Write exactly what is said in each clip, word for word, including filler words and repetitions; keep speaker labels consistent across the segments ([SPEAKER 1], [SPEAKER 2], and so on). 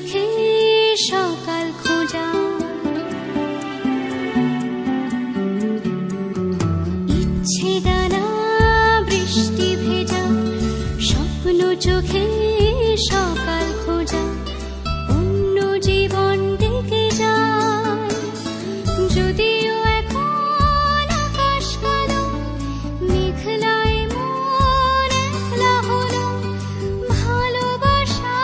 [SPEAKER 1] চোখে সকাল খোঁজা, ইচ্ছে ডানা বৃষ্টি ভেজা, স্বপ্ন চোখে সকাল খোঁজা, অন্য জীবন ডেকে যায়। যদিও এখন আকাশ কালো, মেঘলায় মন একলা হলো, ভালোবাসা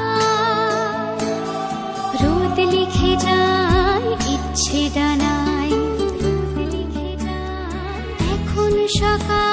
[SPEAKER 1] রোদ লিখে যায় ইচ্ছে ডানায়, এখন সকাল